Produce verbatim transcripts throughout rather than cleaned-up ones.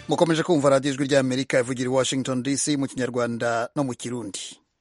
mukomeje kumva radiyo ijwi ry'amerika ivugira i Washington D C mu kinyarwanda no mu kirundi.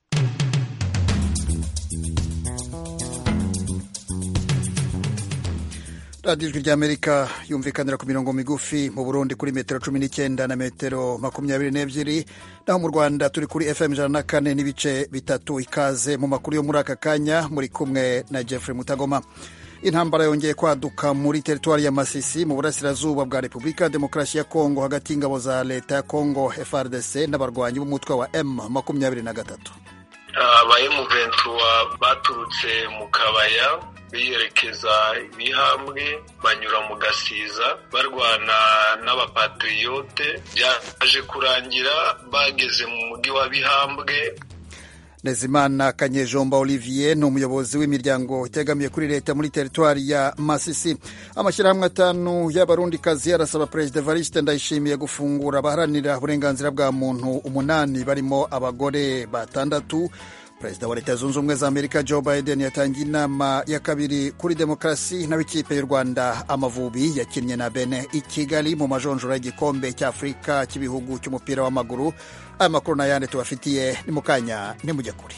radiyo ijwi ry'amerika yumvikanira ku mirongo migufi mu Burundi kuri metero cumi n'icyenda na metero makumyabiri n'ebyiri, naho mu Rwanda turi kuri F M ijana na kane n'ibice bitatu. Ikaze mu makuru yo muri aka kanya, muri kumwe na Jeffrey Mutagoma. Intambara yongeye kwaduka muri teritwari ya Masisi mu burasirazuba bwa Repubulika ya Demokarasi ya Kongo hagati y'ingabo za leta ya Kongo F A R D C n'abarwanyi b'umutwe wa M makumyabiri na gatatu. aba M vingt-trois baturutse mu Kabaya biyerekeza Bihambwe banyura mu Gasiza barwana n'abapatriote, byaje kurangira bageze mu mujyi wa Bihambwe. Nezimana Kanyejomba Olivier ni umuyobozi w'imiryango itegamiye kuri leta muri teritwari ya Masisi. Amashyirahamwe atanu y'abarundikazi arasaba Perezida Evariste Ndayishimiye gufungura abaharanira uburenganzira bwa muntu umunani barimo abagore batandatu. Perezida wa Leta Zunze Ubumwe za Amerika Joe Biden yatangiye inama ya kabiri kuri demokarasi n'abikipe y'u Rwanda Amavubi yakinnye na Benin i Kigali mu majonjora y'igikombe cy'Afurika cy'ibihugu cy'umupira w'amaguru. Aya makuru n'ayandi tubafitiye ni mu kanya, nimujye kure.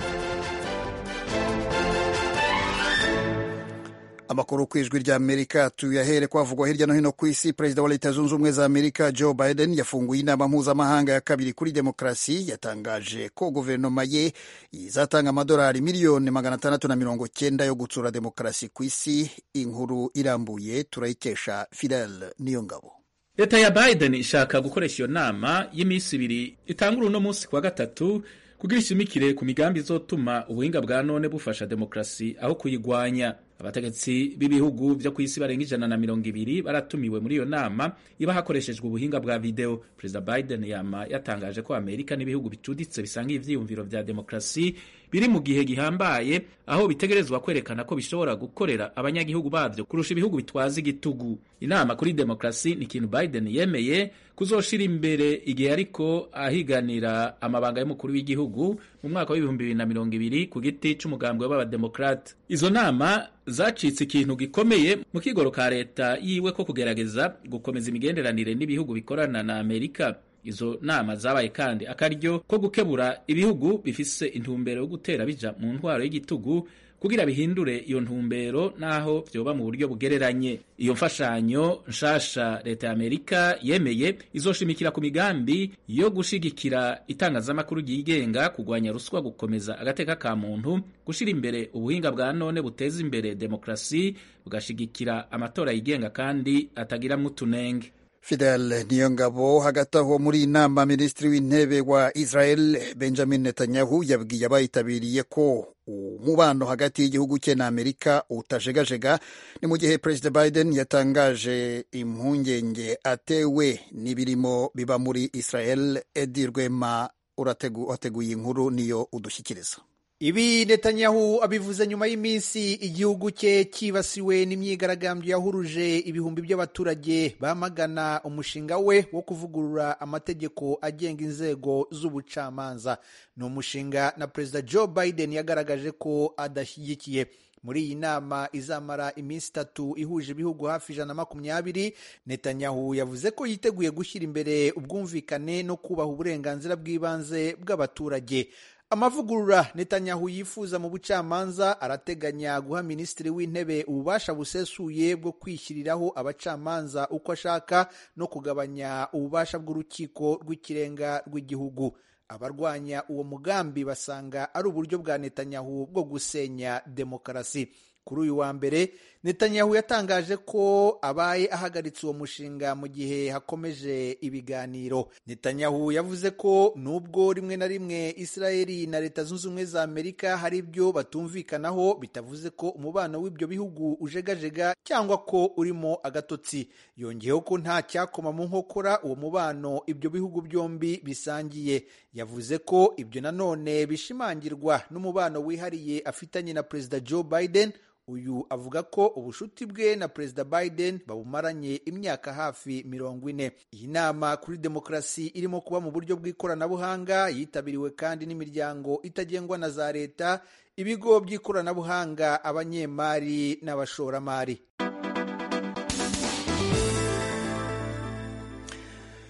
Amakuru ku ijwi ry'Amerika tuyahere kwavugwa hirya no hino ku isi. Perezida wa Leta Zunze Ubumwe za Amerika Joe Biden yafunguye inama mpuzamahanga ya kabiri kuri demokarasi. Yatangaje ko guverinoma ye izatanga amadolari miliyoni magana atandatu na mirongo cyenda yo gutsura demokarasi ku isi. Inkuru irambuye turayikesha Fidel Niyongabo. Leta ya Biden ishaka gukoresha iyo nama y'iminsi ibiri itangura uno munsi kwa gatatu kugira ishimikire ku migambi izotuma ubuhinga bwa none bufasha demokarasi aho kuyigwanya. Abategetsi b'ibihugu byo ku isi barenga ijana na mirongo ibiri baratumiwe muri iyo nama iba hakoreshejwe ubuhinga bwa video. Perezida Biden yama yatangaje ko Amerika n'ibihugu bicuditse bisanga ivyiyumviro vya demokarasi biri mu gihe gihambaye aho bitegerezwa kwerekana ko bishobora gukorera abanyagihugu bavyo kurusha ibihugu bitwaza igitugu. Inama kuri demokarasi ni ikintu Biden yemeye kuzoshira imbere igihe ariko ahiganira amabanga y'umukuru w'igihugu mu mwaka w'ibihumbi bibiri na mirongo ibiri ku giti c'umugambwe w'abademokrate. Izo nama zacitse ikintu gikomeye mu kigoro ka leta yiwe ko kugerageza gukomeza imigenderanire n'ibihugu bikorana na Amerika. Izo nama zabaye kandi akaryo ko gukebura ibihugu bifise intumbero yo gutera bija mu ntwaro y'igitugu kugira bihindure iyo ntumbero naho vyoba mu buryo bugereranye. Iyo mfashanyo nshasha leta ya Amerika yemeye izoshimikira ku migambi yo gushigikira itangazamakuru ryigenga, kugwanya ruswa, gukomeza agateka ka muntu, gushira imbere ubuhinga bwa none buteza imbere demokarasi, bugashigikira amatora yigenga kandi atagira mutunenge. Fidel Niyongabo. Hagati aho muri inama, Minisitiri w'Intebe wa Israel Benjamin Netanyahu yabwiye abayitabiriye ko umubano hagati y'igihugu cye na Amerika utajegajega. Ni mu gihe Perezida Biden yatangaje impungenge atewe n'ibirimo biba muri Israel. Edi Rwema urateguye inkuru niyo udushyikiriza. Ibi Netanyahu abivuze nyuma y'iminsi igihugu cye kibasiwe n'imyigaragambyo yahuruje ibihumbi by'abaturage bamagana umushinga we wo kuvugurura amategeko agenga inzego z'ubucamanza. Ni umushinga na Perezida Joe Biden yagaragaje ko adashyigikiye. Muri iyi nama izamara iminsi itatu ihuje ibihugu hafi ijana na makumyabiri, Netanyahu yavuze ko yiteguye gushyira imbere ubwumvikane no kubaha uburenganzira bw'ibanze bw'abaturage. Amavugurura Netanyahu yifuza mu bucamanza arateganya guha Minisitiri w'Intebe ububasha busesuye bwo kwishyiriraho abacamanza uko ashaka no kugabanya ububasha bw'urukiko rw'ikirenga rw'igihugu. Abarwanya uwo mugambi basanga ari uburyo bwa Netanyahu bwo gusenya demokarasi. Kuri uyu wa mbere, Netanyahu yatangaje ko abaye ahagaritse uwo mushinga mu gihe hakomeje ibiganiro. Netanyahu yavuze ko nubwo rimwe na rimwe Israeli na Leta Zunze Ubumwe za Amerika hari ibyo batumvikanaho, bitavuze ko umubano w'ibyo bihugu ujegajega cyangwa ko urimo agatotsi. Yongeyeho ko nta cyakoma mu nkokora uwo mubano ibyo bihugu byombi bisangiye. Yavuze ko ibyo nanone bishimangirwa n'umubano wihariye afitanye na Perezida Joe Biden. Uyu avuga ko ubushuti bwe na Perezida Biden babumaranye imyaka hafi mirongo ine. Iyi nama kuri demokarasi irimo kuba mu buryo bw'ikoranabuhanga yitabiriwe kandi n'imiryango itagengwa na za leta, ibigo by'ikoranabuhanga, abanyemari n'abashoramari.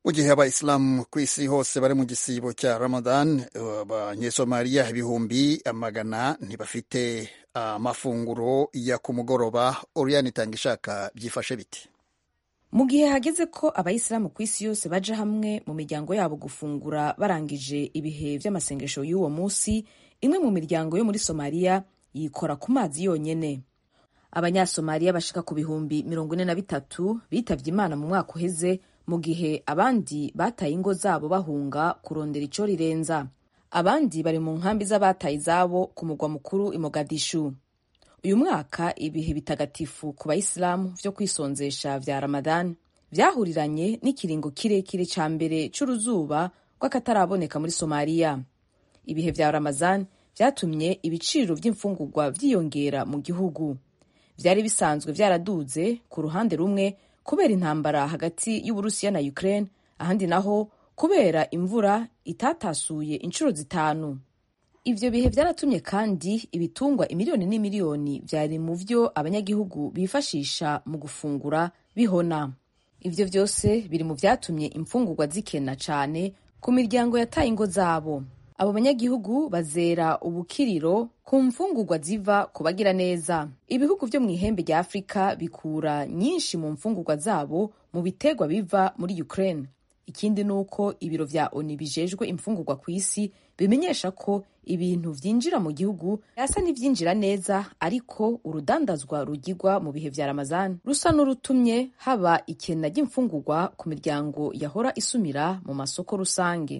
mu gihe abayisilamu ku isi hose bari mu gisibo cya Ramadan, abanyesomaliya ibihumbi amagana ntibafite amafunguro ya ku mugoroba. Oriane Itangishaka byifashe biti? Mu gihe hageze ko abayisilamu ku isi yose baja hamwe mu miryango yabo gufungura barangije ibihe vy'amasengesho y'uwo musi, imwe mu miryango yo muri Somaliya yikora ku mazi yonyene. Abanyasomaliya bashika ku bihumbi mirongo ine na bitatu bitavye Imana mu mwaka uheze, mu gihe abandi bataye ingo zabo bahunga kurondera ico rirenza. Abandi bari mu nkambi z'abataye izabo ku mugwa mukuru i Mogadishu. Uyu mwaka ibihe bitagatifu ku bayisilamu vyo kwisonzesha vya Ramadan vyahuriranye n'ikiringo kirekire ca mbere c'uruzuba rw'akataraboneka muri Somaliya. Ibihe vya Ramadan vyatumye ibiciro vy'imfungurwa vyiyongera mu gihugu. Vyari bisanzwe vyaraduze ku ruhande rumwe kubera intambara hagati y'Uburusiya na Ukraine, ahandi naho kubera imvura itatasuye inshuro zitanu. Ivyo bihe vyaratumye kandi ibitungwa imiliyoni n'imiliyoni vyari mu vyo abanyagihugu bifashisha mu gufungura bihona. Ivyo vyose biri mu vyatumye imfungurwa zikena cane ku miryango yataye ingo zabo. Abo banyagihugu bazera ubukiriro ku mfungurwa ziva ku bagira neza. Ibihugu vyo mu ihembe rya Afrika bikura nyinshi mu mfungurwa zabo mu biterwa biva muri Ukraine. Ikindi nuko ibiro vya O N U bijejwe imfungurwa ku isi bimenyesha ko ibintu vyinjira mu gihugu yasa n'ivyinjira neza, ariko urudandazwa rugirwa mu bihe vya Ramazan rusa n'urutumye haba ikena ry'imfungurwa ku miryango yahora isumira mu masoko rusange.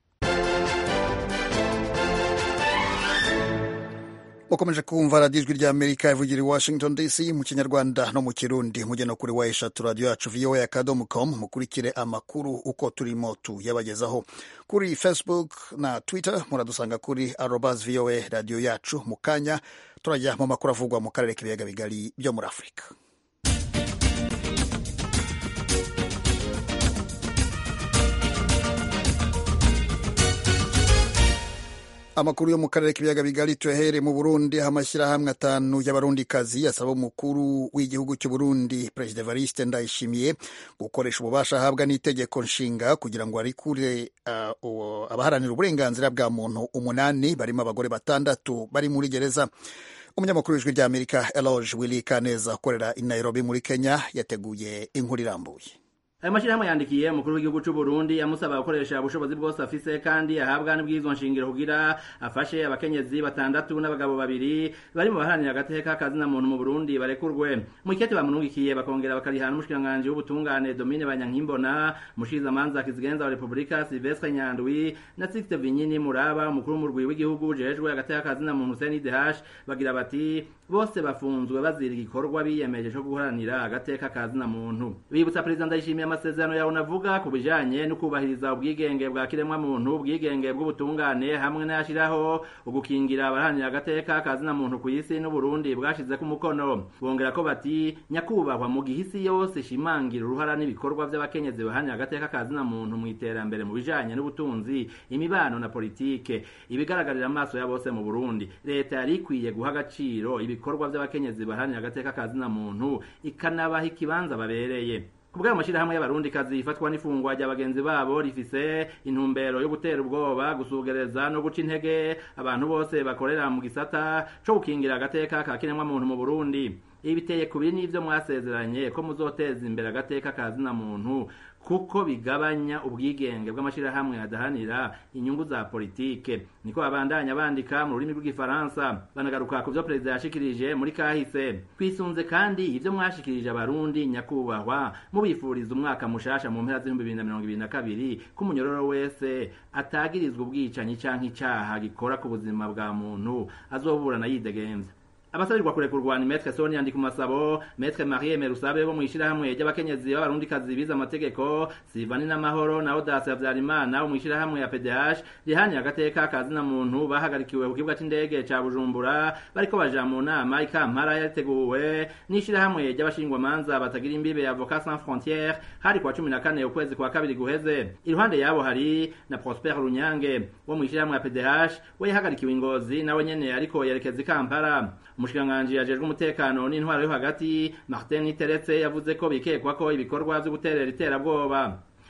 Mukomeje kumva radiyo ijwi rya Amerika ivugira i Washington D C mu Kinyarwanda no mu Kirundi. Mujye no kuri wa eshatu radio yacu v o a akadomo com mukurikire amakuru uko turimo tuyabagezaho. Kuri Facebook na Twitter muradusanga kuri arobase v o a radio yacu. Mu kanya turajya mu makuru avugwa mu karere k'ibiyaga bigari byo muri Afurika. Amakuru yo mu karere k'ibiyaga bigari tuyahere mu Burundi. Amashyirahamwe atanu y'abarundikazi asaba umukuru w'igihugu cy'u Burundi Perezida Evariste Ndayishimiye gukoresha ububasha ahabwa n'itegeko nshinga kugira ngo arikure uh, abaharanira uburenganzira bwa muntu umunani barimo abagore batandatu bari muri gereza. Umunyamakuru w'ijwi rya Amerika Eloge Willy Kaneza ukorera i Nairobi muri Kenya yateguye inkuru irambuye. Ayo mashirahamwe yandikiye umukuru w'igihugu cy'u Burundi amusaba gukoresha ubushobozi bwose afise kandi ahabwa n'ibwirizwa nshingiro kugira afashe abakenyezi batandatu n'abagabo babiri bari mu baharanira agateka kazina muntu mu Burundi barekurwe. Mu ikete bamunungikiye bakongera bakarihana n'umushikiranganje w'ubutungane Domine Banyankimbona, mushiza manza kizigenza wa Republika Silvestre Nyandwi na Sixte Vinyini Muraba, umukuru mu rwi w'igihugu jejwe agateka kazina muntu C N D H, bagira bati bose bafunzwe bazira igikorwa biyemeje cyo guharanira agateka kazina muntu. Bibutsa President Ndayishimiye amasezerano yawo navuga ku bijanye no kubahiriza ubwigenge bwa kiremwa muntu, ubwigenge bw'ubutungane hamwe n'ashiraho ugukingira abaharanira agateka kazina muntu ku isi n'u Burundi bwashize ku mukono. Bongera ko bati nyakubahwa mu gihisi yose shimangira uruhara n'ibikorwa by'abakenyezi baharanira agateka kazina muntu mu iterambere mu bijanye n'ubutunzi, imibano na politike. Ibigaragarira amaso ya bose mu Burundi, leta yari ikwiye guha agaciro ibikorwa by'abakenyezi baharanira agateka kazina muntu ikanabaha ikibanza babereye. Kubwa amashirahamwe y'abarundi kazi ifatwa n'ifungwa rya bagenzi babo rifise intumbero yo gutera ubwoba, gusugereza no guca intege abantu bose bakorera mu gisata cyo gukingira agateka ka kiremwa muntu mu Burundi. Ibiteye kubiri n'ivyo mwasezeranye ko muzoteza imbere agateka kazina muntu kuko bigabanya ubwigenge bw'amashirahamwe adahanira inyungu za politike. Niko abandanya bandika mu rurimi rw'igifaransa, banagaruka ku byo Perezida yashikirije muri kahise. Kwisunze kandi ivyo mwashikirije abarundi nyakubahwa mubifuriza umwaka mushasha mu mpera z'ibihumbi bibiri na mirongo ibiri na kabiri ko umunyororo wese atagirizwa ubwicanyi canke icaha gikora ku buzima bwa muntu azoburana yidegemvya. Abasabirirwa kurekurwa ni Maître Sonia Ndikumasabo, Maître Marie Merusabe bo mwishirahamwe ry'abakenyezi b'abarundi kazi biza amategeko, Sivani n'amahoro na Audace Havyarimana bo mwishirahamwe ya P D H rihani agateka kazina muntu bahagarikiwe ku kibuga c'indege ca Bujumbura bariko baja mu nama ikampara yateguwe n'ishirahamwe ry'abashingwa manza batagira imbibe ya Avocats Sans Frontières hari kwa cumi na kane ukwezi kwa kabiri guheze. Iruhande yabo hari na Prosper Runyange bo mwishirahamwe ya P D H we yahagarikiwe Ingozi nawe nyene ariko yerekeza ikampara. Umushikiranganje yajejwe umutekano n'intwaro yo hagati Martin Teretse yavuze ko bikekwa ko ibikorwa byo guterera iterabwoba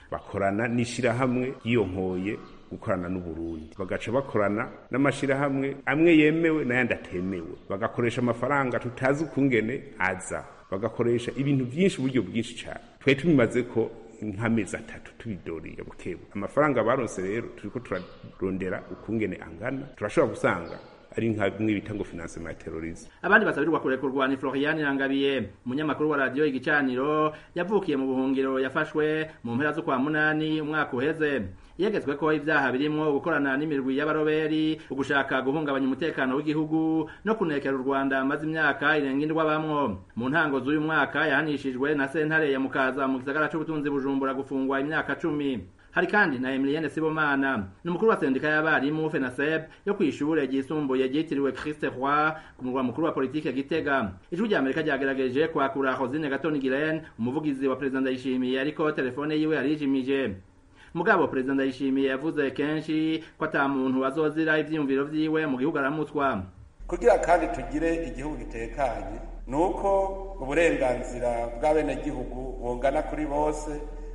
bakorana n'ishirahamwe yiyonkoye gukorana n'Uburundi, bagaca bakorana n'amashirahamwe amwe yemewe n'ayandi atemewe, bagakoresha amafaranga tutazi ukungene aza, bagakoresha ibintu byinshi, uburyo bwinshi cyane. Twe tumimaze ko nk'amezi atatu tubidoriye bukebu. Amafaranga baronse rero turiko turarondera ukungene angana, turashobora gusanga ari nka mwibita ngo financement ya terrorisme. Abandi basabirwa kurekurwa ni Florian Irangabiye, umunyamakuru wa radio Igicaniro, yavukiye mu buhungiro, yafashwe mu mpera zo kwa munani umwaka uheze. Yegetswe ko ivyaha birimwo gukorana n'imirwi y'abaroberi, ugushaka guhungabanya umutekano w'igihugu no kunekera u Rwanda amaze imyaka irenga indwi abamwo. Mu ntango z'uyu mwaka yahanishijwe na sentare ya Mukaza mu gisagara c'ubutunzi Bujumbura gufungwa imyaka cumi. Hari kandi na Emilienne Sibomana, n'umukuru wa sendika y'abarimu FENASEB yo kwishure ryisumbuye ryitiriwe Christ Roi ku murwa mukuru wa politike Gitega. Ijwi rya Amerika ryagerageje kwakura Rosine Gatoni Giren, umuvugizi wa President Ndayishimiye, ariko telefone yiwe yarijimije. Mugabo President Ndayishimiye yavuze kenshi ko ata muntu azozira ivyiyumviro vyiwe mu gihugu aramutswa. Kugira kandi tugire igihugu gitekanye, nuko uburenganzira bw'abene gihugu bungana kuri bose,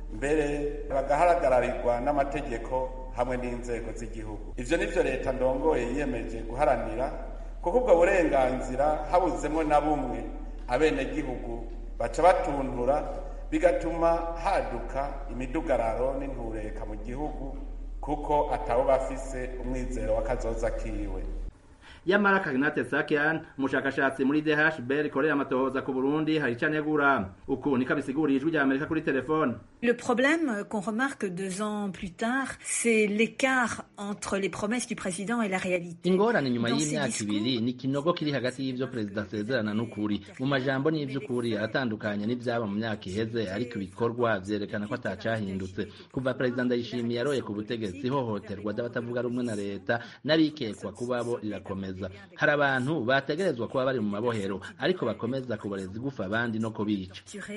mbere bagaharagararirwa n'amategeko hamwe n'inzego z'igihugu. Ivyo nivyo leta ndongoye yiyemeje guharanira, kuko ubwo burenganzira habuzemo na bumwe abene gihugu baca batuntura, bigatuma haduka imidugararo n'intureka mu gihugu, kuko atabo bafise umwizero w'akazoza kiwe. Yamara Kagnate Sakian, umushakashatsi muri D H B rikorera amatohoza ku Burundi, hari canegura uku niko bisigura ijwi rya Amerika kuri telefone. Le problème qu'on remarque deux ans plus tard, c'est l'écart entre les promesses du président et la réalité. Ingorane nyuma y'imyaka ibiri ni kinogo kiri hagati y'ivyo president sezerana n'ukuri. Mu majambo n'ivy'ukuri aratandukanye n'ivyaba mu myaka iheze, ariko ibikorwa vyerekana ko atacahindutse. Kuva president Ndayishimiye yaroye ku butegetsi, hohoterwa ry'abatavuga rumwe na leta narikekwa kubabo rirakomeza. Hari abantu bategerezwa kuba bari mu mabohero, ariko bakomeza kubareza igufa abandi no kubica.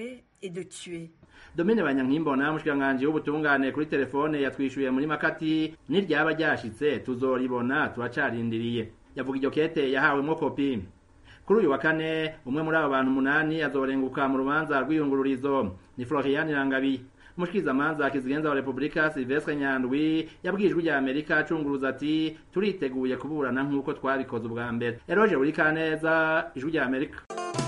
Domine Banyankimbona, mushikanganje w'ubutungane, kuri telefone yatwishuye muri Makati, niryaba ryashitse tuzoribona, turacarindiriye. Yavuga iryo kete yahawemwo kopi. Kuri uyu wa kane, umwe muri abo bantu umunani azorenguka mu rubanza rw'iyungururizo. Ni Florian Irangabiye. Mushkiza manza kizigenza wa Republika Silvestre Nyandwi yabwijwe rya Amerika acunguruza ati turiteguye kuburana nk'uko twabikoze ubwa mbere. Eroje uri kaneza, ijwi rya Amerika.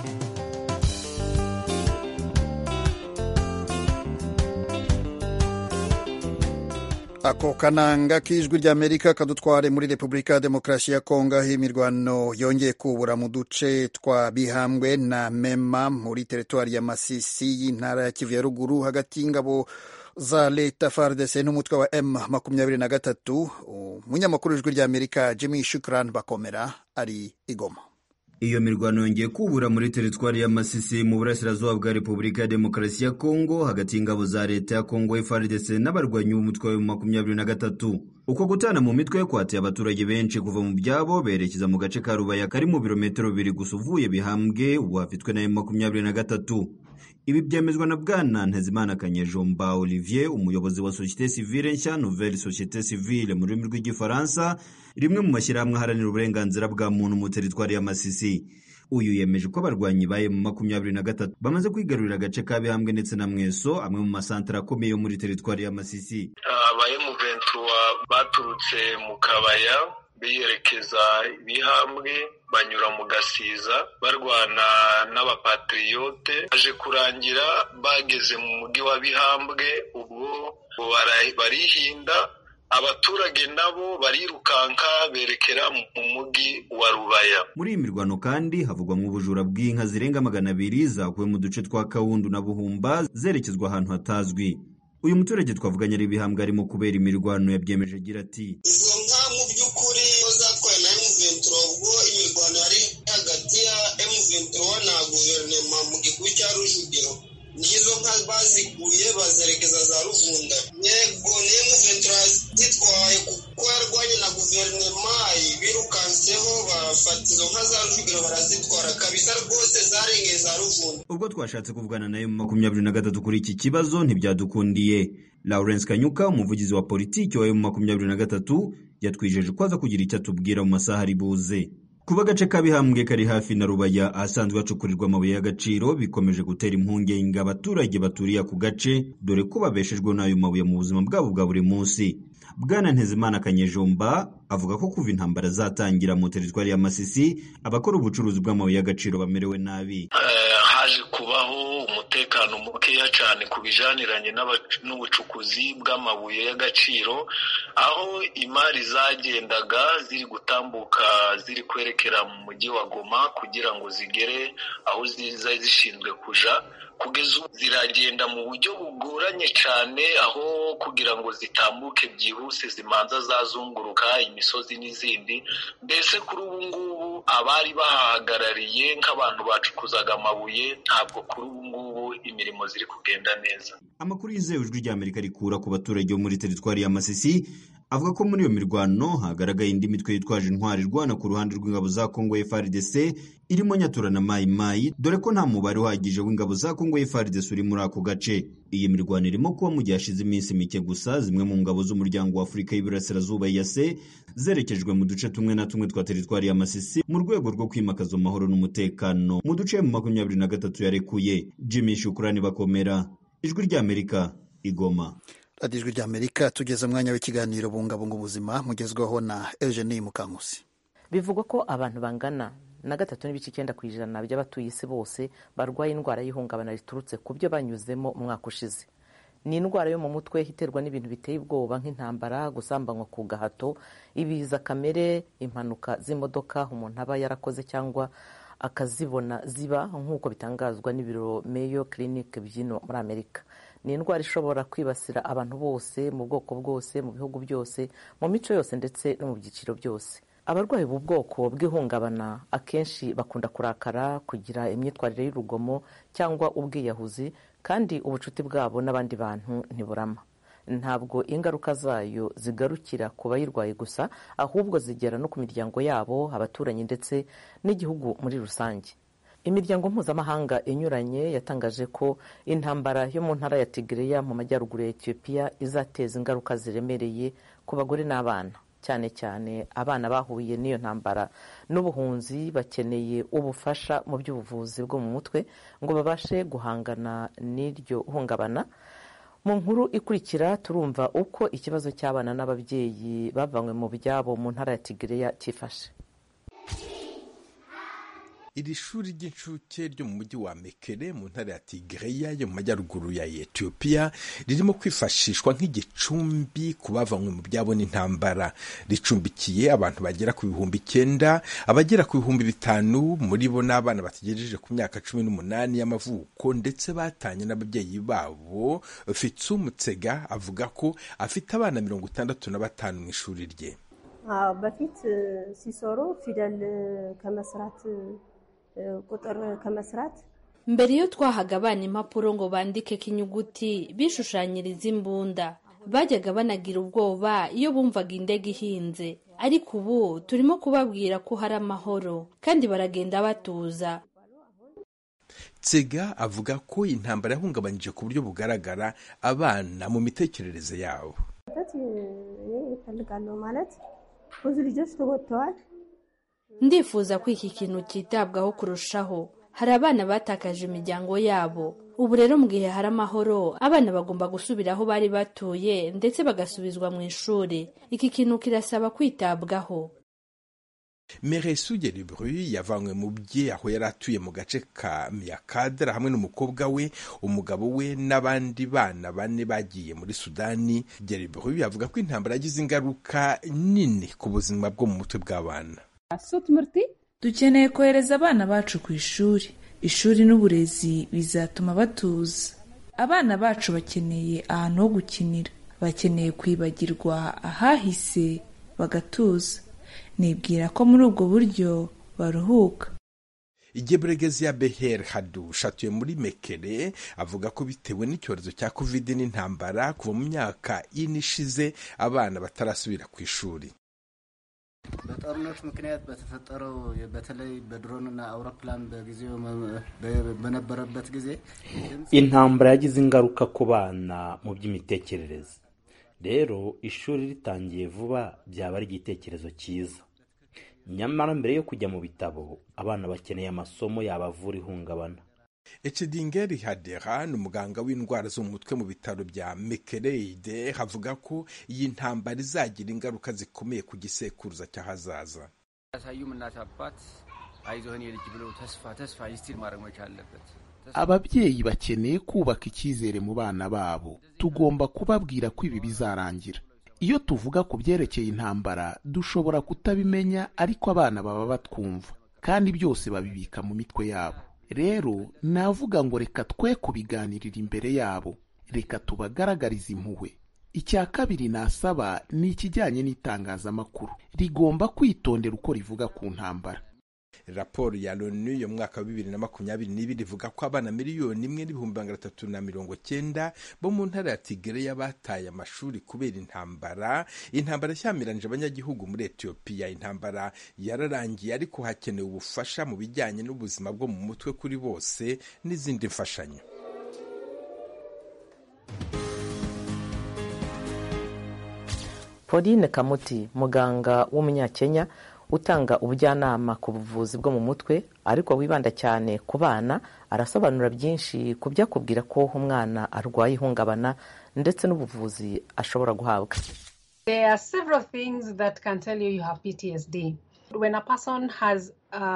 Ako kananga k'ijwi rya Amerika kadutware muri Republika ya Demokarasi ya Kongo, imirwano yongeye kubura mu duce twa Bihambwe na Mema muri teritwari ya Masisi y'intara ya Kivu ya ruguru, hagati y'ingabo za leta F A R D C n'umutwe wa M makumyabiri na gatatu. Umunyamakuru w'ijwi rya Amerika Jimmy Shukran Bakomera ari Igoma. Iyo mirwano yongeye kubura muri teritwari ya Masisi mu burasirazuba bwa Republika ya Demokarasi ya Kongo, hagati y'ingabo za leta ya Kongo F A R D C n'abarwanyi b'umutwe wa makumyabiri na gatatu. Uko gutana mu mitwe kwateye abaturage benshi kuva mu byabo berekeza mu gace ka Rubaya kari mu birometero bibiri gusa uvuye Bihambwe, wafitwe na makumyabiri na gatatu. Ibi byemezwa na Bwana Ntezimana Kanyejomba Olivier, umuyobozi wa Société Civile nshya, Nouvelle Société Civile mu rurimi rw'igifaransa, rimwe mu mashyirahamwe aharanira uburenganzira bwa muntu mu teritwari ya Masisi. Uyu yemeje ko abarwanyi baye mu makumyabiri na gatatu bamaze kwigarurira agace ka Bihambwe ndetse na Mweso, amwe mu masantere akomeye yo muri teritwari ya Masisi. Abaye mu ventura baturutse mu Kabaya biyerekeza Bihambwe, banyura mu Gasiza barwana n'abapatriote, aje kurangira bageze mu mugi wa Bihambwe, ubwo barihinda, abaturage nabo barirukanka berekera mu mugi wa Rubaya. Muri iyi mirwano kandi havugwa mu bujura bw'inka zirenga magana abiri zakuwe mu duce twa Kawundu na Buhumba zerekezwa ahantu hatazwi. Uyu muturage twavuganye ari Bihambwe arimo kubera imirwano yabyemeje agira ati: izo nka mu by'ukuri zatwaye na M vingt-trois, ubwo imirwano yari hagati ya M vingt-trois na guverinoma mu gihugu cya Rujugiro, nizo nka bazikuye bazerekeza za Ruvunda. Yego ni M vingt-trois zitwaye kuko yarwanye na guverinoma, birukanseho bafata izo nka za Rujugiro barazitwara kabisa, rwose zarengeye za Ruvunda. Ubwo twashatse kuvugana nayo makumyabiri na gatatu kuri iki kibazo ntibyadukundiye. Lawrence Kanyuka, umuvugizi wa politiki wa makumyabiri na gatatu, yatwijeje ko aza kugira icyo atubwira mu masaha ari buze. Kuba agace kabihambwe kari hafi na Rubaya ahasanzwe hacukurirwa amabuye y'agaciro bikomeje gutera impungenge abaturage baturiye ku gace, dore ko babeshejwe n'ayo mabuye mu buzima bwabo bwa buri munsi. Bwana Ntezimana Kanyejomba avuga ko kuva intambara zatangira mu teritwari ya Masisi abakora ubucuruzi bw'amabuye y'agaciro bamerewe nabi. Haje kubaho umutekano mukeya cyane ku bijaniranye n'ubucukuzi bw'amabuye y'agaciro, aho imari zagendaga ziri gutambuka ziri kwerekera mu mujyi wa Goma kugira ngo zigere aho zari zishinzwe kuja, kugeza ubu ziragenda mu buryo bugoranye cyane, aho kugira ngo zitambuke byihuse zimanza zazunguruka imisozi n'izindi. Mbese kuri ubu ngubu abari bahagarariye nk'abantu bacukuzaga amabuye ntabwo kuri ubu ngubu imirimo ziri kugenda neza. Amakuru yizewe ijwi rya Amerika rikura ku baturage bo muri teritwari ya Masisi avuga ko muri iyo mirwano hagaragaye indi mitwe yitwaje intwari irwana ku ruhande rw'ingabo za Kongo F A R D C irimo Nyatura na Mai Mai, dore ko nta mubare uhagije w'ingabo za Kongo F A R D C uri muri ako gace. Iyi mirwano irimo kuba mu gihe hashize iminsi mike gusa zimwe mu ngabo z'umuryango wa Afurika y'Iburasirazuba E A C zerekejwe mu duce tumwe na tumwe twa teritwari ya Masisi mu rwego rwo kwimakaza amahoro n'umutekano mu duce mu makumyabiri na gatatu yarekuye. Jimmy Shukrani Bakomera, ijwi rya Amerika, Igoma. Radiyo ijwi rya Amerika. Tugeze umwanya w'ikiganiro bungabunga ubuzima mugezweho na Eugenie Mukankusi. Bivugwa ko abantu bangana na gatatu n'ibice icyenda ku ijana by'abatuye isi bose barwaye indwara y'ihungabana riturutse ku byo banyuzemo umwaka ushize. Ni indwara yo mu mutwe iterwa n'ibintu biteye ubwoba nk'intambara, gusambanywa ku gahato, ibiza kamere, impanuka z'imodoka umuntu aba yarakoze cyangwa akazibona ziba, nk'uko bitangazwa n'ibiro Mayo Clinic byino muri Amerika. Ni indwara ishobora kwibasira abantu bose mu bwoko bwose, mu bihugu byose, mu mico yose ndetse no mu byiciro byose. Abarwayi b'ubu bwoko bw'ihungabana akenshi bakunda kurakara, kugira imyitwarire y'urugomo cyangwa ubwiyahuzi, kandi ubucuti bwabo n'abandi bantu ntiburama. Ntabwo ingaruka zayo zigarukira ku bayirwaye gusa, ahubwo zigera no ku miryango yabo, abaturanyi ndetse n'igihugu muri rusange. Imiryango mpuzamahanga inyuranye yatangaje ko intambara yo mu ntara ya Tigray mu majyaruguru ya Ethiopia izateza ingaruka ziremereye ku bagore n'abana, cyane cyane abana bahuye n'iyo ntambara n'ubuhunzi bakeneye ubufasha mu by'ubuvuzi bwo mu mutwe ngo babashe guhangana n'iryo hungabana. Mu nkuru ikurikira turumva uko ikibazo cy'abana n'ababyeyi bavanywe mu byabo mu ntara ya Tigray cyifashe. Iri shuri ry'incuke ryo mu mujyi wa Mekele mu ntara ya Tigray yo mu majyaruguru ya Ethiopia ririmo kwifashishwa nk'igicumbi ku bavanywe mu byabo n'intambara. Ricumbikiye abantu bagera ku bihumbi icyenda, abagera ku bihumbi bitanu muri bo n'abana bategereje ku myaka cumi n'umunani y'amavuko ndetse batanye n'ababyeyi babo. Fitsu Mutsega avuga ko afite abana mirongo itandatu na batanu mu ishuri rye. በፊት ሲሰሩ ፊደል ከመስራት ቁጥር ከመስራት mbere yo twahaga abana impapuro ngo bandike kinyuguti bishushanyiriza imbunda, bajyaga banagira ubwoba iyo bumvaga indege ihinze, ariko ubu turimo kubabwira ko hari amahoro kandi baragenda batuza. Tsega avuga ko intambara yahungabanyije ku buryo bugaragara abana mu mitekerereze yabo. Ndifuza ko iki kintu cyitabwaho kurushaho. Hari abana batakaje imiryango yabo, ubu rero mu gihe hari amahoro abana bagomba gusubira aho bari batuye ndetse bagasubizwa mu ishuri. Iki kintu kirasaba kwitabwaho. Meresu Geribru yavanywe mu bye aho yari atuye mu gace ka Miyakadra hamwe n'umukobwa we, umugabo we n'abandi bana bane bagiye muri Sudani. Geribru yavuga ko intambara yagize ingaruka nini ku buzima bwo mu mutwe bw'abana. Dukeneye kohereza abana bacu ku ishuri. Ishuri n'uburezi bizatuma batuza. Abana bacu bakeneye ahantu ho gukinira, bakeneye kwibagirwa ahahise bagatuza. Nibwira ko muri ubwo buryo baruhuka. Gebregeziya Beher Hadush atuye muri Mekele avuga ko bitewe n'icyorezo cya Covid n'intambara kuva mu myaka ine ishize abana batarasubira ku ishuri. በጦርነቱ ምክንያት በተፈጠረው በተለይ በድሮንና አውሮፕላን በጊዜው በነበረበት ጊዜ intambara yagize ingaruka ku bana mu by'imitekerereze. Rero ishuri ritangiye vuba byaba ari igitekerezo cyiza. nyamara mbere yo kujya mu bitabo abana bakeneye amasomo yabavura ihungabana. Echedingeri Hadera ni umuganga w'indwara zo mu mutwe mu bitaro bya Mekereide havuga ko iyi ntambara izagira ingaruka zikomeye ku gisekuruza cy'ahazaza. Ababyeyi bakeneye kubaka icyizere mu bana babo. Tugomba kubabwira ko ibi bizarangira. Iyo tuvuga ku byerekeye intambara dushobora kutabimenya, ariko abana baba batwumva kandi byose babibika mu mitwe yabo. Rero navuga ngo reka twe kubiganirira imbere yabo, reka tubagaragariza impuhwe. Icya kabiri nasaba ni ikijyanye n'itangazamakuru, rigomba kwitondera uko rivuga ku ntambara. Raporo ya Loni yo mwaka wa bibiri na makumyabiri n'ibiri ivuga ko abana miliyoni imwe n'ibihumbi magana atatu na mirongo cyenda bo mu ntara ya Tigray bataye amashuri kubera intambara. Intambara ishyamiranyije abanyagihugu muri Ethiopia. Intambara yararangiye, ariko hakenewe ubufasha mu bijyanye n'ubuzima bwo mu mutwe kuri bose n'izindi mfashanyo. Pauline Kamuti, muganga w'umunyakenya utanga ubujyanama ku buvuzi bwo mu mutwe ariko wibanda cyane ku bana, arasobanura byinshi ku byakubwira ko umwana arwaye ihungabana ndetse n'ubuvuzi ashobora guhabwa. There are several things that can tell you you have P T S D. When a person has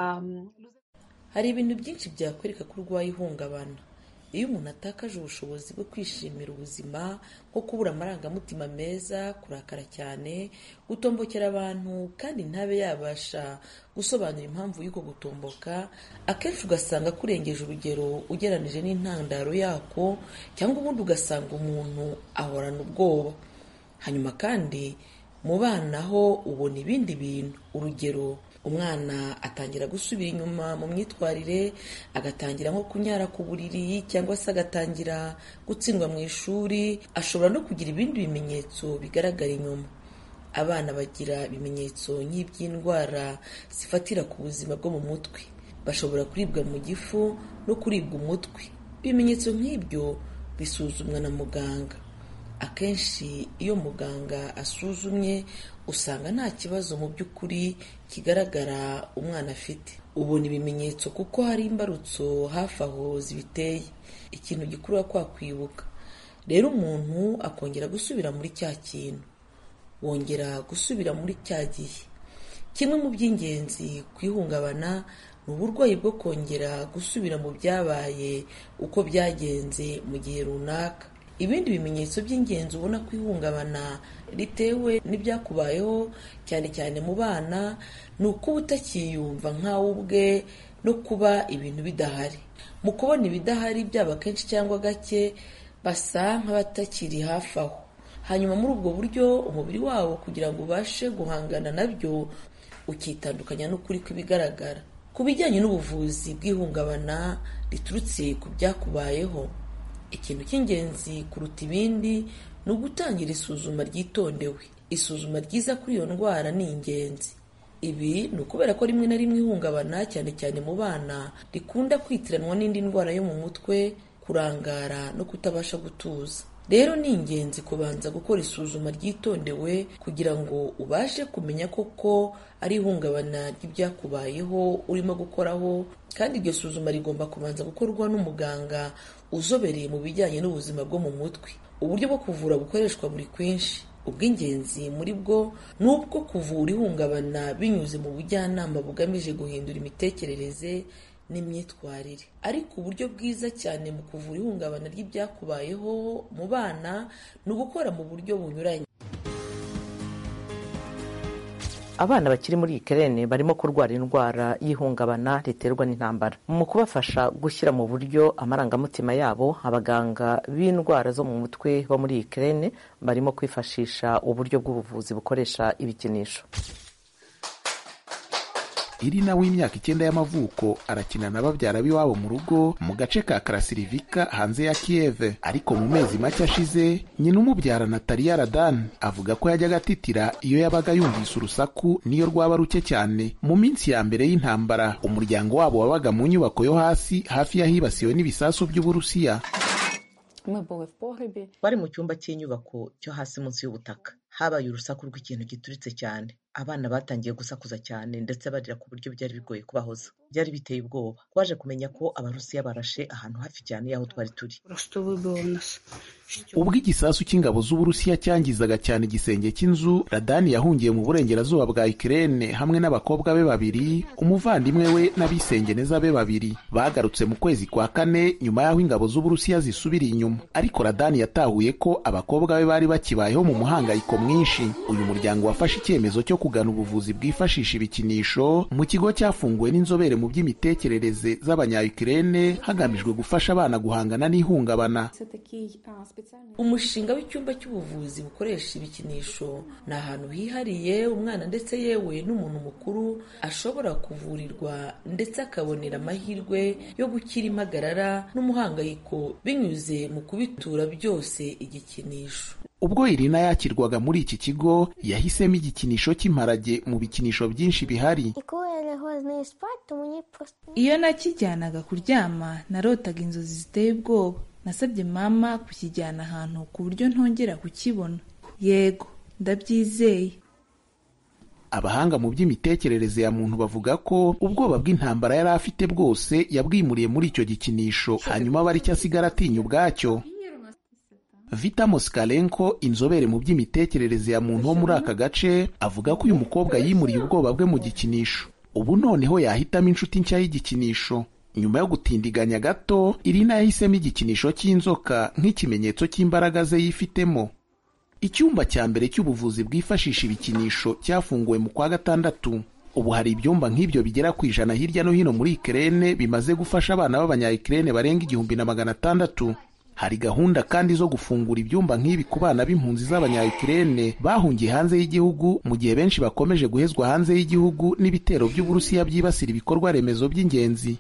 um hari ibintu byinshi byakwereka ko urwaye ihungabana. Iyo umuntu atakaje ubushobozi bwo kwishimira ubuzima, nko kubura amarangamutima meza, kurakara cyane, gutombokera abantu kandi ntabe yabasha gusobanura impamvu y'uko gutomboka, akenshi ugasanga kurengeje urugero ugeranije n'intandaro yako, cyangwa ubundi ugasanga umuntu ahorana ubwoba. Hanyuma kandi mu bana ho ubona ibindi bintu, urugero umwana atangira gusubira inyuma mu myitwarire, agatangira nko kunyara ku buriri cyangwa se agatangira gutsindwa mu ishuri, ashobora no kugira ibindi bimenyetso bigaragara inyuma. Abana bagira ibimenyetso nk'iby'indwara zifatira ku buzima bwo mu mutwe, bashobora kuribwa mu gifu no kuribwa umutwe. Ibimenyetso nk'ibyo bisuzumwa na muganga. Akenshi iyo muganga asuzumye usanga nta kibazo mu by'ukuri kigaragara umwana afite. Ubona ibimenyetso kuko hari imbarutso hafi aho zibiteye. Ikintu gikuru kwa kwibuka. Rero umuntu akongera gusubira muri cya kintu, wongera gusubira muri cya gihe. Kimwe mu by'ingenzi kwihungabana ni uburwayi bwo kongera gusubira mu byabaye uko byagenze mu gihe runaka. Ibindi bimenyetso by'ingenzi ubona ko ihungabana ritewe n'ibyakubayeho cyane cyane mu bana ni uko utakiyumva nkawe ubwe no kuba ibintu bidahari. Mu kubona ibidahari byaba kenshi cyangwa gake, basa nk'abatakiri hafi aho. Hanyuma muri ubwo buryo umubiri wabo kugira ngo ubashe guhangana nabyo ukitandukanya n'ukuri kw'ibigaragara. Ku bijyanye n'ubuvuzi bw'ihungabana riturutse ku byakubayeho, ikintu cy'ingenzi kuruta ibindi ni ugutangira isuzuma ryitondewe. Isuzuma ryiza kuri iyo ndwara ni ingenzi. Ibi ni ukubera ko rimwe na rimwe ihungabana cyane cyane mu bana rikunda kwitiranwa n'indi ndwara yo mu mutwe, kurangara no kutabasha gutuza. Rero ni ingenzi kubanza gukora isuzuma ryitondewe kugira ngo ubashe kumenya koko ari ihungabana ry'ibyakubayeho urimo gukoraho, kandi iryo suzuma rigomba kubanza gukorwa n'umuganga uzobereye mu bijyanye n'ubuzima bwo mu mutwe. Uburyo bwo kuvura bukoreshwa buri kwinshi. Ubw'ingenzi muri bwo ni ubwo kuvura ihungabana binyuze mu bujyanama bugamije guhindura imitekerereze n'imyitwarire. Ariko uburyo bwiza cyane mu kuvura ihungabana ry'ibyakubayeho mu bana ni ugukora mu buryo bunyuranye. Abana bakiri muri Ukraine barimo kurwara indwara y'ihungabana riterwa n'intambara. Mu kubafasha gushyira mu buryo amarangamutima yabo, abaganga b'indwara zo mu mutwe bo muri Ukraine barimo kwifashisha uburyo bw'ubuvuzi bukoresha ibikinisho. Irina w'imyaka icyenda y'amavuko arakina na babyara b'iwabo mu rugo mu gace ka Krasivka hanze ya Kiev. Ariko mu mezi make ashize, nyina umubyara Natalia Radan avuga ko yajyaga atitira iyo yabaga yumvise urusaku niyo rwaba ruke cyane. Mu minsi ya mbere y'intambara, umuryango wabo wabaga mu nyubako yo hasi hafi y'ahibasiwe n'ibisasu by'Uburusiya. Bari mu cyumba cy'inyubako cyo hasi munsi y'ubutaka. Habaye urusaku rw'ikintu gituritse cyane. abana batangiye gusakuza cyane ndetse barira ku buryo byari bigoye kubahoza. Byari biteye ubwoba. Twaje kumenya ko abarusiya barashe ahantu hafi cyane y'aho twari turi. Ubwo igisasu cy'ingabo z'Uburusiya cyangizaga cyane igisenge cy'inzu, Radani yahungiye mu burengerazuba bwa Ukraine hamwe n'abakobwa be babiri, umuvandimwe we n'abisengeneza be babiri. Bagarutse mu kwezi kwa kane nyuma y'aho ingabo z'Uburusiya zisubiriye inyuma. Ariko Radani yatahuye ko abakobwa be bari bakibayeho mu muhangayiko mwinshi. Uyu muryango wafashe icyemezo cyo kugana ubuvuzi bwifashisha ibikinisho mu kigo cyafunguwe n'inzobere mu by'imitekerereze z'abanya-Ukraine hagamijwe gufasha abana guhangana n'ihungabana. Umushinga w'icyumba cy'ubuvuzi bukoresha ibikinisho ni ahantu hihariye umwana ndetse yewe n'umuntu mukuru ashobora kuvurirwa ndetse akabonera amahirwe yo gukira impagarara n'umuhangayiko binyuze mu kubitura byose igikinisho. Ubwo Irina yakirwaga muri iki kigo yahisemo igikinisho cy'imparage mu bikinisho byinshi bihari. Iyo nakijyanaga kuryama narotaga inzozi ziteye ubwoba. Nasabye mama kukijyana ahantu ku buryo ntongera kukibona. Yego, ndabyizeye. Abahanga mu by'imitekerereze ya muntu bavuga ko ubwoba bw'intambara yari afite bwose yabwimuriye muri icyo gikinisho, hanyuma bari cyo asigara atinya ubwacyo. Vita Moskalenko, inzobere mu by'imitekerereze ya muntu wo muri aka gace, avuga ko uyu mukobwa yimuriye ubwoba bwe mu gikinisho. Ubu noneho yahitamo inshuti nshya y'igikinisho. Nyuma yo gutindiganya gato, Irina yahisemo igikinisho cy'inzoka nk'ikimenyetso cy'imbaraga ze yifitemo. Icyumba cya mbere cy'ubuvuzi bwifashisha ibikinisho cyafunguwe mu kwa gatandatu. Ubu hari ibyumba nk'ibyo bigera ku ijana hirya no hino muri Ukraine bimaze gufasha abana b'abanya-Ukraine barenga igihumbi na magana atandatu. Hari gahunda kandi zo gufungura ibyumba nk'ibi ku bana b'impunzi z'abanya-Ukraine bahungiye hanze y'igihugu, mu gihe benshi bakomeje guhezwa hanze y'igihugu n'ibitero by'Uburusiya byibasira ibikorwa remezo by'ingenzi.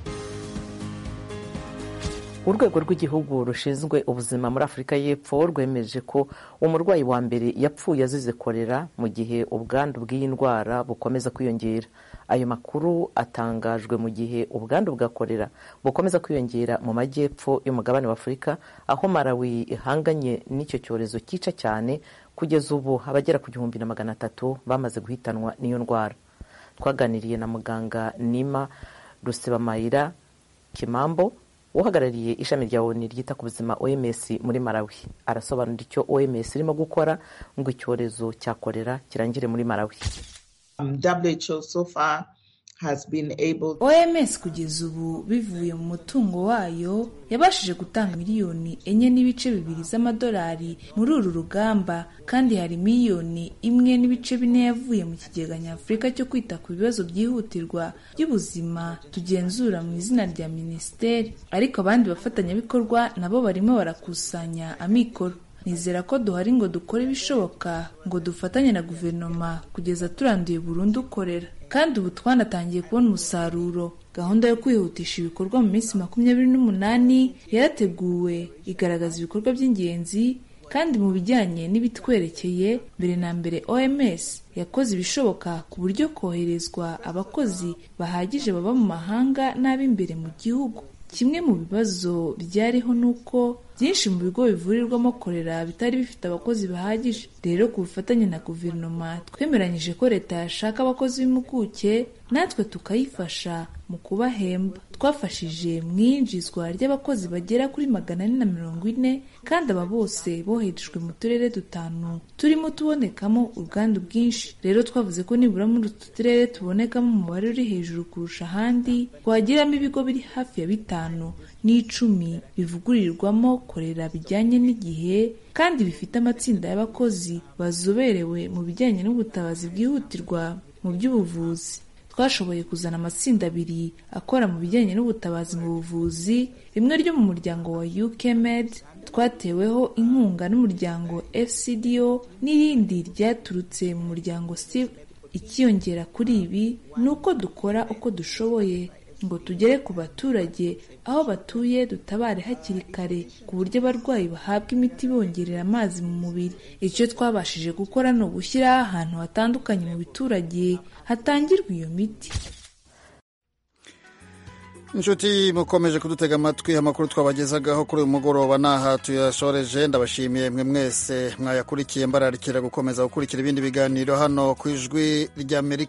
Urwego rw'igihugu rushinzwe ubuzima muri Afurika y'Epfo rwemeje ko umurwayi wa mbere yapfuye azize kolera mu gihe ubwandu bw'iyi ndwara bukomeza kwiyongera. Ayo makuru atangajwe mu gihe ubwandu bwa kolera bukomeza kwiyongera mu majyepfo y'umugabane wa Afurika, aho Malawi ihanganye n'icyo cyorezo cyica cyane. Kugeza ubu abagera ku gihumbi na magana atatu bamaze guhitanwa n'iyo ndwara. Twaganiriye na muganga Nima Rusebamayira Kimambo uhagarariye ishami rya O N U ryita ku buzima O M S muri Malawi. Arasobanura icyo O M S irimo gukora ngo icyorezo cya kolera kirangire muri Malawi. Um, W H O so far has been able O M S kugeza ubu bivuye mu mutungo wayo yabashije gutanga miliyoni enye n'ibice bibiri z'amadolari muri uru rugamba, kandi hari miliyoni imwe n'ibice bine yavuye mu kigega nyafurika cyo kwita ku bibazo byihutirwa by'ubuzima tugenzura mu izina rya minisiteri. Ariko abandi bafatanyabikorwa nabo barimo barakusanya amikoro. Nizera ko duhari ngo dukore ibishoboka ngo dufatanye na guverinoma kugeza turanduye burundu kolera, kandi ubu twanatangiye kubona umusaruro. Gahunda yo kwihutisha ibikorwa mu minsi makumyabiri n'umunani yarateguwe igaragaza ibikorwa by'ingenzi, kandi mu bijyanye n'ibitwerekeye mbere na mbere O M S yakoze ibishoboka ku buryo koherezwa abakozi bahagije baba mu mahanga n'ab'imbere mu gihugu. Kimwe mu bibazo byariho nuko byinshi mu bigo bivurirwamo kolera bitari bifite abakozi bahagije. Rero ku bufatanye na guverinoma twemeranyije ko leta yashaka abakozi b'impuguke natwe tukayifasha mu kubahemba. Twafashije mu iyinjizwa ry'abakozi bagera kuri magana ane na mirongo ine, kandi aba bose boherejwe mu turere dutanu turimo tubonekamo ubwandu bwinshi. Rero twavuze ko nibura muri utu turere tubonekamo umubare uri hejuru kurusha ahandi, twagiramo ibigo biri hafi ya bitanu n'icumi bivugurirwamo kolera bijyanye n'igihe, kandi bifite amatsinda y'abakozi bazoberewe mu bijyanye n'ubutabazi bwihutirwa mu by'ubuvuzi. Twashoboye kuzana amatsinda abiri akora mu bijyanye n'ubutabazi mu buvuzi, rimwe ryo mu muryango wa U K Med twateweho inkunga n'umuryango F C D O, n'irindi ryaturutse mu muryango Steve. Ikiyongera kuri ibi ni uko dukora uko dushoboye ngo tugere ku baturage aho batuye, dutabare hakiri kare ku buryo abarwayi bahabwa imiti bongerera amazi mu mubiri. Icyo twabashije gukora ni ugushyira ahantu hatandukanye mu biturage hatangirwa iyo miti. inshuti mukomeje kudutega amatwi amakuru twabagezagaho kuri uyu mugoroba naha tuyashoreje ndabashimiye mwe mwese mwayakurikiye mbararikira gukomeza gukurikira ibindi biganiro hano ku ijwi ry'Amerika